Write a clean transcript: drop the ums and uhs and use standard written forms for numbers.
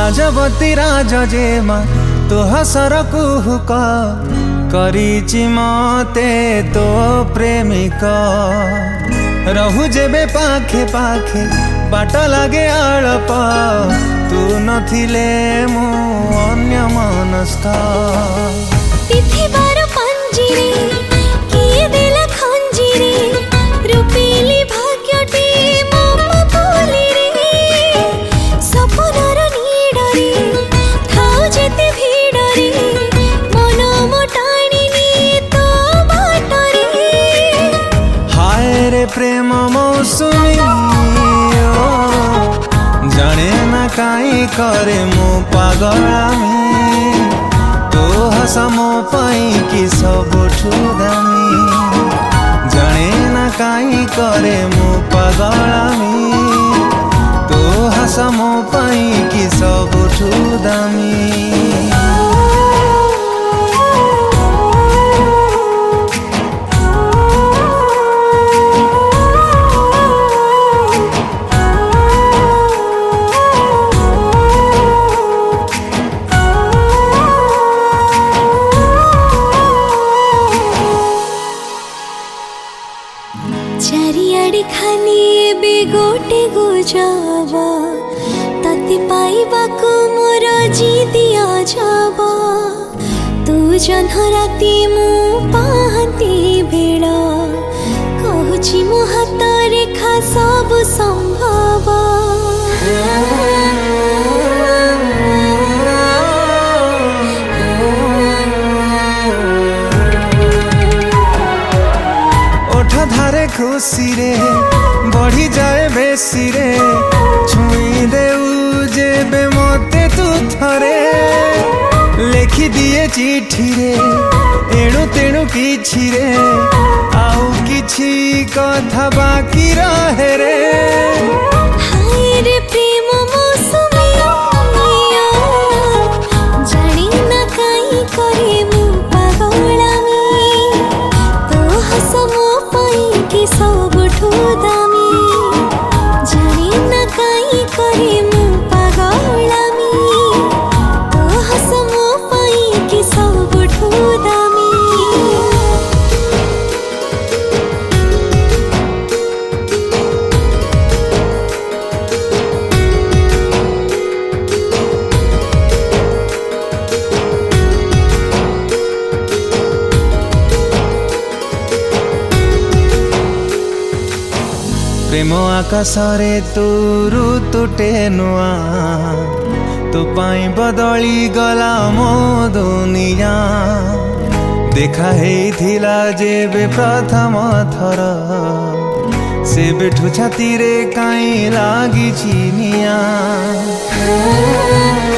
राजवती राजेमा तो हसर कुहुक करिछि मते तो प्रेमिक रहु जेबे पाखे पाखे बाट लागे आलप तू नथिले मु अन्य मनस्क तिथिबार पंजिरे किए देला खंजिरे रूपेली भाग्यटी मम बोली रे सपनर नीडरे थाउ जेते भिडरे मन मोटाणीनी तो बाटरे हाय रे प्रेम मौसुमी जाने ना काई करे मो पागलामी तो हस मो पाई कि सबठु दामी जाने ना काई करे मो पागलामी तो हस मो पाई कि सबठु दामी। चारिआडे खाली एबे गोटे गुजब तते पाइबाकु मोर जिदिया जब तू जन्ह राति मु पाहती बेल कहूची मो हाथ रेखा सब संभव धारे खुशी रे बढ़ी जाए बेसी रे छुई देउ जेबे मते तू थरे लेखि दिए चिठी रे एणु तेणु किछि रे आउ किछि कथा बाकी रहे रे हाय रे प्रेम मौसुमी जानी ना काई करे मु पागलामी तो हस मो पाई कि सबठु दामी जानी ना काई करे मु पागलामी तो हस मो पाई कि सबठु दामी। प्रेम आकाशरे तू ऋतुटे नुआ तो पाई बदली गला मो दुनिया देखा हेइथिला जेबे प्रथम थर से बेठु छाती रे काई लागी निया।